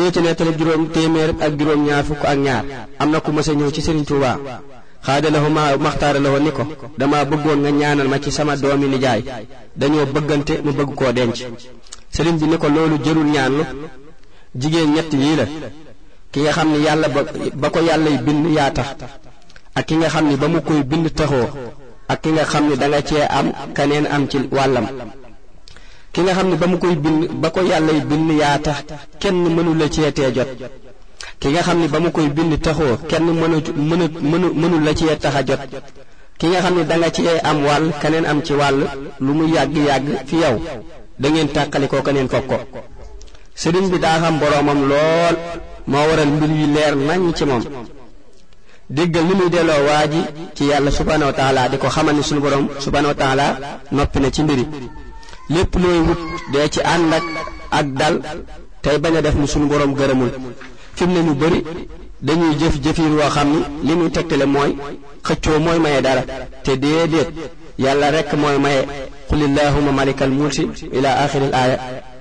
ñëw ci nettali juróom téeméer ak juróom ñaar fukk ak ñaar am na ku mësa ñëw ci Serigne Touba xaadalahu ma maxtaara lahu ni ko dama bëggoon nga ñaanal ma ci sama doomi nijaay dañoo bëggante mu bëgg koo denc. Serigne bi ni ko loolu jërul ñaanlu jigéen ñett yii la ki nga xam ni yàlla ba ko yàlla yi bind yaa tax ak ki nga xam ni ba mu koy bind taxoo ak ki nga xam ni danga cee am keneen am ci wàllam. ki nga xam ni ba mu koy bind ba ko yàlla yi bind yaa tax kenn mënu la cee tee jot ki nga xam ni ba mu koy bind taxoo kenn mënul la cee tax a jot ki nga xam ni danga cee am wàll keneen am ci wàll lu mu yàgg-yàgg fi yow da ngeen tàqalikoo keneen fokk ko. sëriñ bi daa xam boroomam lool moo waral mbir yi leer nañ ci moom. déggal li muy delloo waa ji ci yàlla subhanahu wa taala di ko xamal ni sunu borom subhanahu wa taala noppi na ci mbiri lépp looy wut dee ci ànd ak dal tey bañ a def ni sunu borom gërëmul. fi mu ne ñu bari dañuy jëf-jëfiin woo xam ni li muy tegtale mooy xëccoo mooy maye dara te déedéet yàlla rekk mooy maye qul illahumma malikal mulki ila axiril aaya